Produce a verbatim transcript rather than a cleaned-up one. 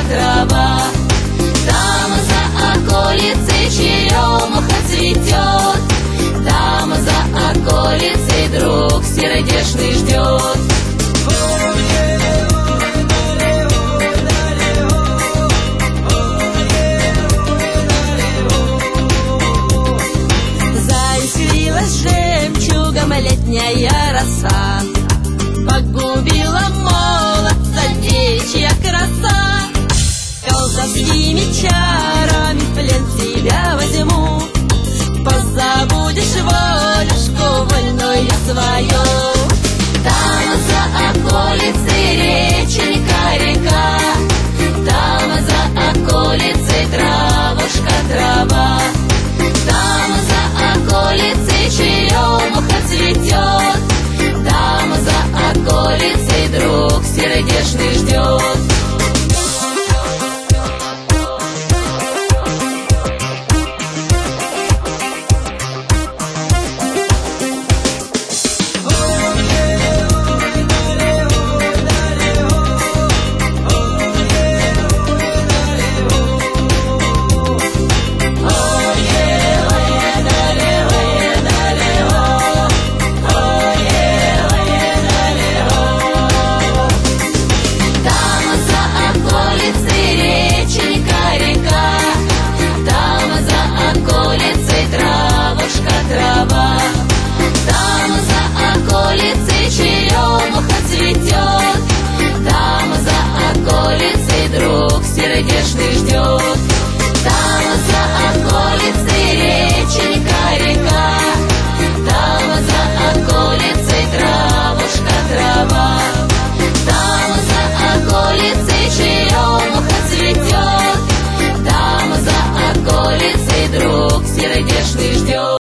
трава. Там за околицей черемуха цветет, там за околицей друг сердечный ждет. Заискрилась жемчугом летняя роса, погубила молодца девичья краса. Колдовскими чарами в плен тебя возьму, позабудешь волюшку вольную свою. Там за околицей реченька река, там за околицей травушка трава. Там за околицей черемуха цветет, там за околицей друг сердечный ждет. Сердечный ждет. Там за околицей реченька река, там за околицей травушка трава. Там за околицей черемуха цветет, там за околицей друг сердечный ждет.